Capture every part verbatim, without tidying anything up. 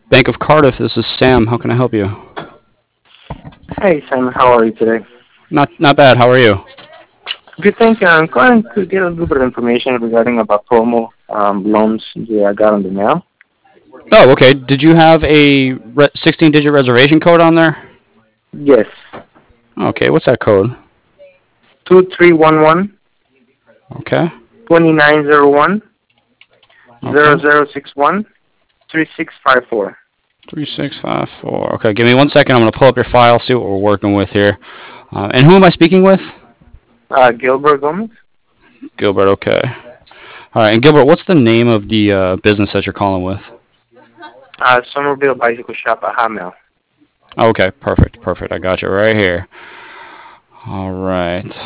Bank of Cardiff. This is Sam. How can I help you? Hey Sam, how are you today? Not not bad. How are you? Good, thank you. I'm calling to get a little bit of information regarding about promo um, loans that I got on the mail. Oh, okay. Did you have a sixteen-digit reservation code on there? Yes, Okay. What's that code? two three one one Okay. twenty nine zero one Okay. zero zero six one three six five four. Three six five four. Okay. Give me one second. I'm gonna pull up your file, see what we're working with here. Uh, and who am I speaking with? Uh, Gilbert Gomez. Gilbert. Okay. All right. And Gilbert, what's the name of the uh, business that you're calling with? Uh, Somerville Bicycle Shop at Hotmail. Okay. Perfect. Perfect. I got you right here. All right.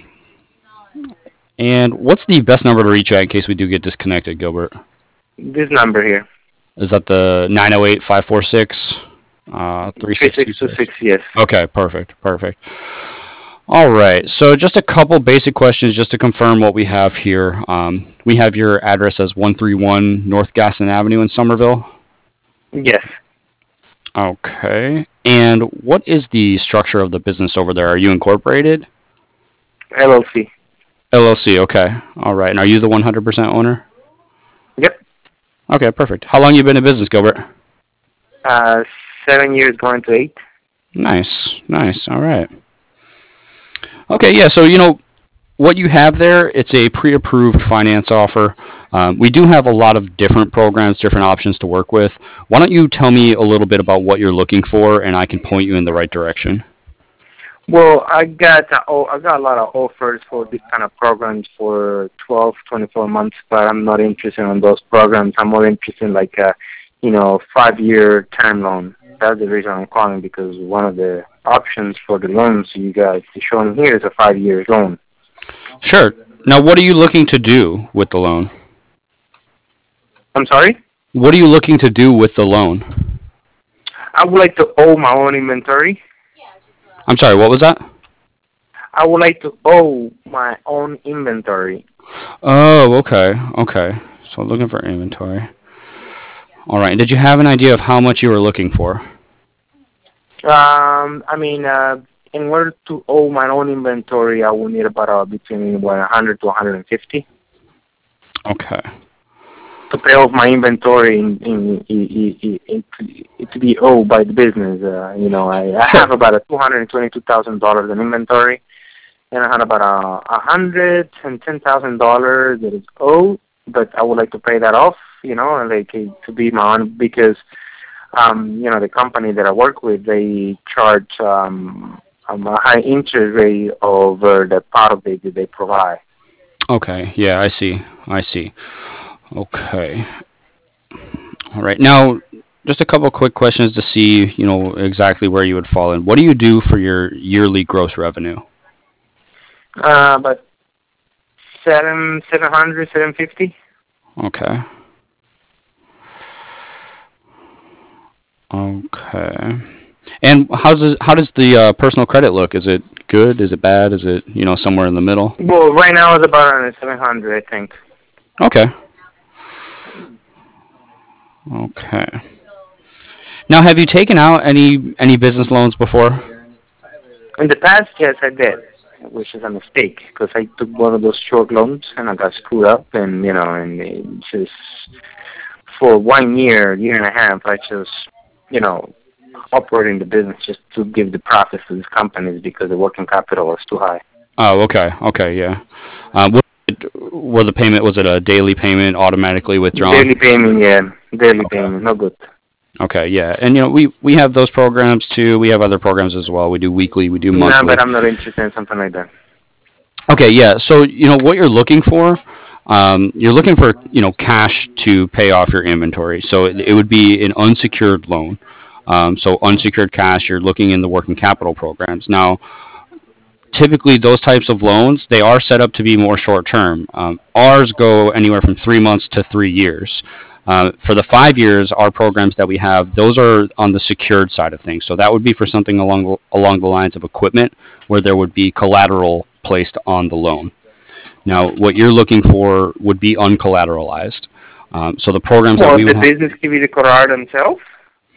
And what's the best number to reach out in case we do get disconnected, Gilbert? This number here. Is that the nine oh eight, five four six, uh, three six two six? Yes. Okay, perfect, perfect. All right, so just a couple basic questions just to confirm what we have here. Um, we have your address as one thirty-one North Gaston Avenue in Somerville? Yes. Okay, and what is the structure of the business over there? Are you incorporated? L L C. L L C, okay. All right, and are you the one hundred percent owner? Yep. Okay, perfect. How long you been in business, Gilbert? Uh, seven years going to eight. Nice, nice. All right. Okay, yeah. So you know what you have there. It's a pre-approved finance offer. Um, we do have a lot of different programs, different options to work with. Why don't you tell me a little bit about what you're looking for, and I can point you in the right direction. Well, I got uh, oh, I got a lot of offers for this kind of programs for twelve, twenty-four months, but I'm not interested in those programs. I'm more interested in like a, you know, five-year term loan. That's the reason I'm calling, because one of the options for the loans you guys showing here is a five-year loan. Sure. Now, what are you looking to do with the loan? I'm sorry? What are you looking to do with the loan? I would like to own my own inventory. I'm sorry, what was that? I would like to own my own inventory. Oh, okay, okay. So looking for inventory. All right. And did you have an idea of how much you were looking for? Um, I mean, uh, in order to own my own inventory, I will need about uh, between one hundred to one hundred fifty. Okay. To pay off my inventory in, in, in, in, in, to be owed by the business. Uh, you know, I, I Sure. have about a two hundred twenty-two thousand dollars in inventory, and I had about a one hundred ten thousand dollars that is owed, but I would like to pay that off, you know, like uh, to be my own, because, um, you know, the company that I work with, they charge um, um, a high interest rate over the product they, they provide. Okay. Yeah, I see. I see. Okay. All right. Now, just a couple quick questions to see, you know, exactly where you would fall in. What do you do for your yearly gross revenue? Uh, but seven, seven hundred, seven fifty. Okay. Okay. And how's it, how does the uh, personal credit look? Is it good? Is it bad? Is it, you know, somewhere in the middle? Well, right now it's about around seven hundred, I think. Okay. Okay. Now, have you taken out any any business loans before? In the past, yes, I did, which is a mistake, because I took one of those short loans and I got screwed up, and you know, and it just for one year, year and a half, I just, you know, operating the business just to give the profits to these companies because the working capital was too high. Oh, okay. Okay, yeah. Um, was it, were the payment was it a daily payment automatically withdrawn? Daily payment, yeah, daily okay. payment, no good. Okay, yeah, and you know we we have those programs too. We have other programs as well. We do weekly, we do monthly. No, but I'm not interested in something like that. Okay, yeah. So you know what you're looking for. Um, you're looking for you know cash to pay off your inventory. So it, it would be an unsecured loan. Um, so unsecured cash. You're looking in the working capital programs now. Typically, those types of loans they are set up to be more short term. Um, ours go anywhere from three months to three years. Uh, for the five years, our programs that we have, those are on the secured side of things. So that would be for something along the, along the lines of equipment, where there would be collateral placed on the loan. Now, what you're looking for would be uncollateralized. Um, so the programs well, that we the would business give you the collateral themselves.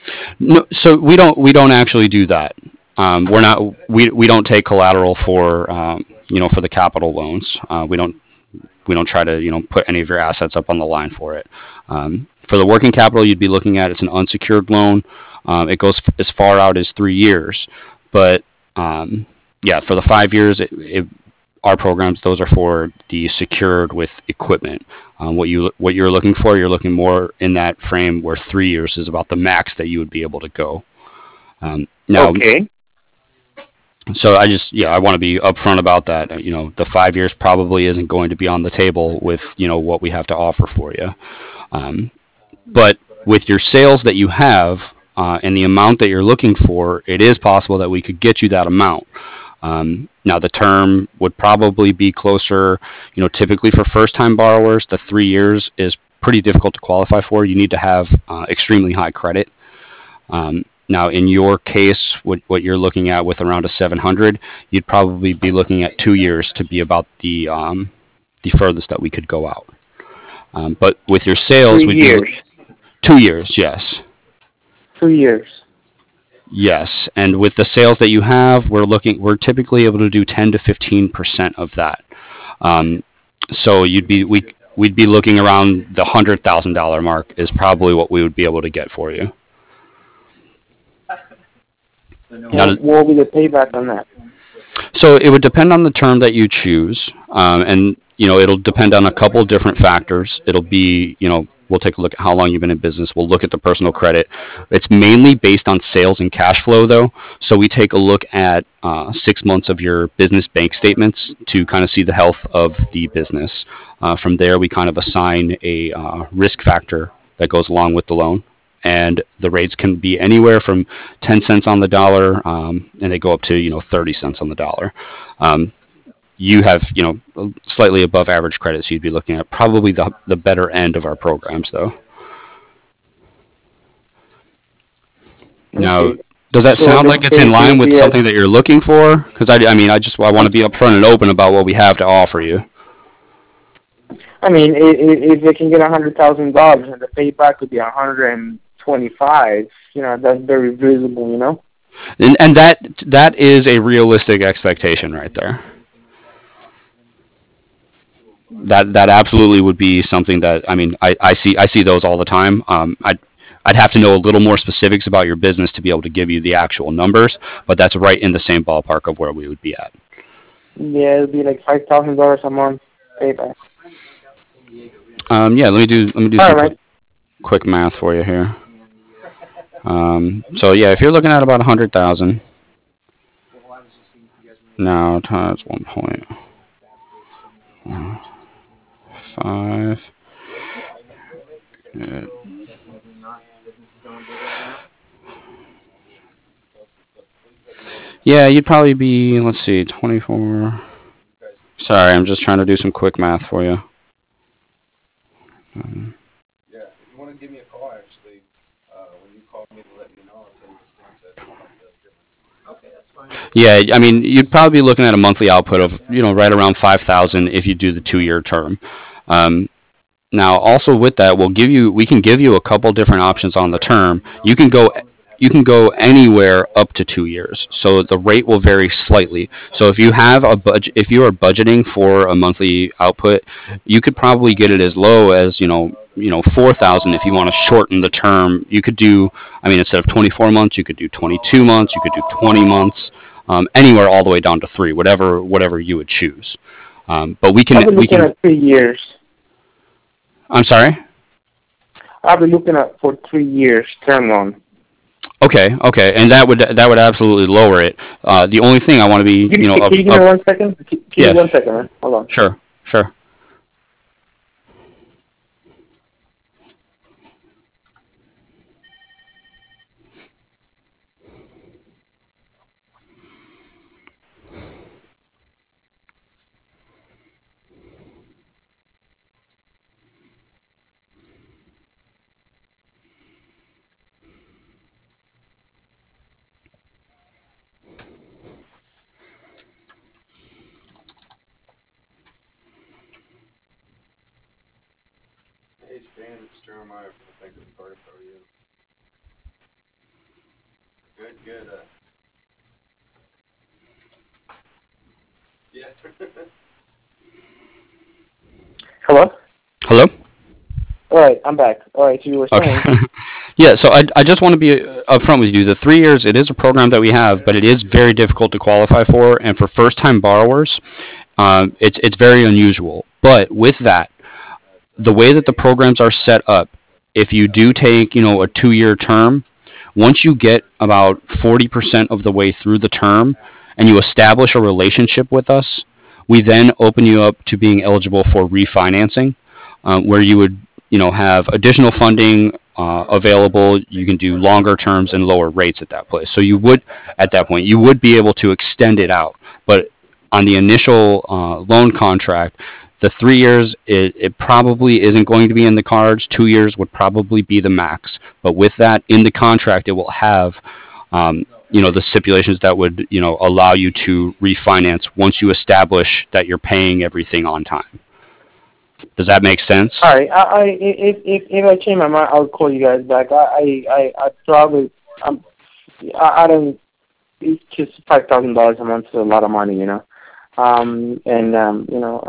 No, so we don't we don't actually do that. Um, we're not we, we don't take collateral for um, you know for the capital loans. Uh, we don't we don't try to you know put any of your assets up on the line for it. Um, for the working capital, you'd be looking at it's an unsecured loan. Um, it goes f- as far out as three years, but um, yeah, for the five years, it, it, our programs those are for the secured with equipment. Um, what you what you're looking for, you're looking more in that frame where three years is about the max that you would be able to go. Um, now, Okay. so I just yeah I want to be upfront about that. You know, the five years probably isn't going to be on the table with you know what we have to offer for you. Um, but with your sales that you have uh, and the amount that you're looking for, it is possible that we could get you that amount. Um, now the term would probably be closer, you know, typically for first-time borrowers, the three years is pretty difficult to qualify for. You need to have uh, extremely high credit. Um, now, in your case, what, what you're looking at with around a seven hundred, you'd probably be looking at two years to be about the um, the furthest that we could go out. Um, but with your sales, Three we'd be years. two years, yes. Two years. Yes, and with the sales that you have, we're looking we're typically able to do ten to fifteen percent of that. Um, so you'd be we we'd be looking around the hundred thousand dollar mark is probably what we would be able to get for you. And Now, what will be the payback on that? so it would depend on the term that you choose, um, and you know it'll depend on a couple different factors. It'll be you know we'll take a look at how long you've been in business. We'll look at the personal credit. It's mainly based on sales and cash flow, though. So we take a look at uh, six months of your business bank statements to kind of see the health of the business. Uh, from there, we kind of assign a uh, risk factor that goes along with the loan, and the rates can be anywhere from ten cents on the dollar, um, and they go up to you know thirty cents on the dollar. Um, you have you know slightly above average credit, so you'd be looking at probably the the better end of our programs, though. Now, Okay. does that So sound let's like it's say in it line will with be a, something that you're looking for? Because I, I mean, I just I want to be upfront and open about what we have to offer you. I mean, i- i- if they can get a hundred thousand dollars and the payback would be a hundred and twenty-five, you know, that's very visible, you know. And and that that is a realistic expectation right there. That that absolutely would be something that I mean I, I see I see those all the time. Um, I I'd, I'd have to know a little more specifics about your business to be able to give you the actual numbers, but that's right in the same ballpark of where we would be at. Yeah, it'd be like five thousand dollars a month payback. Um, yeah, let me do let me do All some quick right. quick math for you here. Um, so yeah, if you're looking at about a hundred thousand now times one point five. Uh, yeah, you'd probably be let's see, twenty four. Sorry, I'm just trying to do some quick math for you. Um, Yeah, I mean, you'd probably be looking at a monthly output of you know right around five thousand if you do the two year term. Um, Now, also with that, we'll give you we can give you a couple different options on the term. You can go you can go anywhere up to two years. So the rate will vary slightly. So if you have a budget, if you are budgeting for a monthly output, you could probably get it as low as you know you know four thousand if you want to shorten the term. You could do, I mean, instead of twenty four months, you could do twenty two months. You could do twenty months. Um, anywhere all the way down to three, whatever whatever you would choose. Um, but we I'll can be we looking can. at three years. I'm sorry. I'll be looking at for three years term loan. Okay, okay, and that would that would absolutely lower it. Uh, the only thing I want to be, Give you me, know, can up, you give me up, one second? Give me yeah, one second, man. Hold on. sure, sure. Hello? Hello? All right, I'm back. All right, so you were saying. Okay. Yeah, so I, I just want to be uh, upfront with you. The three years, it is a program that we have, but it is very difficult to qualify for. And for first time borrowers, um, it's, it's very unusual. But with that, the way that the programs are set up, if you do take, you know, a two year term, once you get about forty percent of the way through the term and you establish a relationship with us, we then open you up to being eligible for refinancing, um, where you would, you know, have additional funding uh, available. You can do longer terms and lower rates at that place. So you would, at that point, you would be able to extend it out. But on the initial uh, loan contract, the three years, it, it probably isn't going to be in the cards. Two years would probably be the max. But with that, in the contract, it will have, um, you know, the stipulations that would, you know, allow you to refinance once you establish that you're paying everything on time. Does that make sense? All right, I, I if if if I change my mind, I'll call you guys back. I I I, I probably I'm I, I don't. It's just five thousand dollars a month is a lot of money, you know. Um, and um, you know,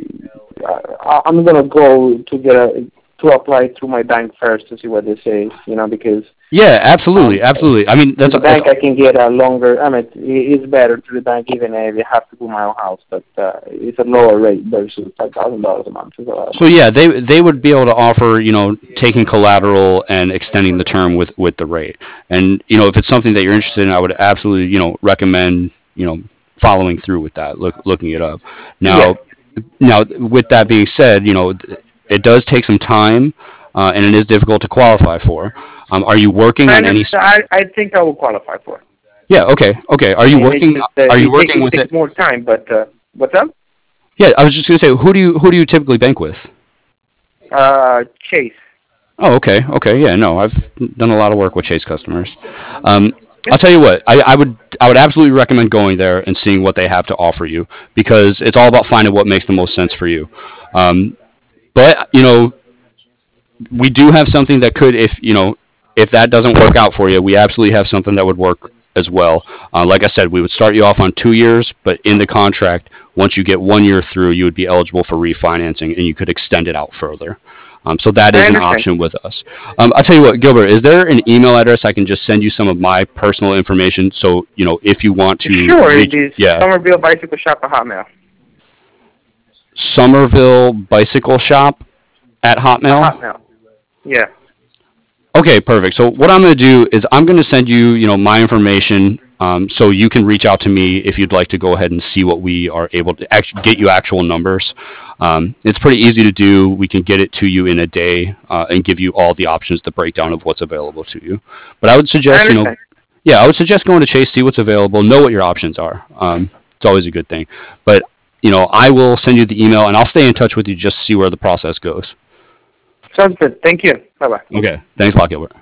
I, I I'm gonna go to get a to apply through my bank first to see what they say, you know, because Yeah, absolutely, um, absolutely. I mean, that's the that's bank I can get a longer. I mean, it's better to the bank even if you have to do my own house, but uh, it's a lower rate versus five thousand dollars a month. Is a lot of so money. yeah, they they would be able to offer, you know, taking collateral and extending the term with with the rate. And you know, if it's something that you're interested in, I would absolutely, you know, recommend, you know, following through with that, look looking it up. Yeah, Now, now with that being said, you know, it does take some time, uh, and it is difficult to qualify for. Um, are you working I on any? understand. I I think I will qualify for it. Yeah, okay, okay. Are you And it's working? just uh, Are you it take working it with takes it? more time, but uh, what's up? Yeah, I was just gonna say, who do you who do you typically bank with? Uh, Chase. Oh, okay, okay, yeah, no, I've done a lot of work with Chase customers. Um, Yeah. I'll tell you what, I, I would I would absolutely recommend going there and seeing what they have to offer you because it's all about finding what makes the most sense for you. Um, but you know, we do have something that could, if you know, if that doesn't work out for you, we absolutely have something that would work as well. Uh, like I said, we would start you off on two years, but in the contract, once you get one year through, you would be eligible for refinancing, and you could extend it out further. Um, so that I is an understand. option with us. Um, I'll tell you what, Gilbert, is there an email address I can just send you some of my personal information? So you know, if you want to Sure, it reach, is yeah, Somerville Bicycle Shop at Hotmail. Somerville Bicycle Shop at At Hotmail. Hotmail. Yeah. Okay, perfect. So what I'm going to do is I'm going to send you, you know, my information, um, so you can reach out to me if you'd like to go ahead and see what we are able to actually get you actual numbers. Um, it's pretty easy to do. We can get it to you in a day uh, and give you all the options, the breakdown of what's available to you. But I would I suggest, you know, understand. yeah, I would suggest going to Chase, see what's available, know what your options are. Um, it's always a good thing. But you know, I will send you the email and I'll stay in touch with you just to see where the process goes. Sounds good. Thank you. Bye bye. Okay. Thanks a lot, Gilbert.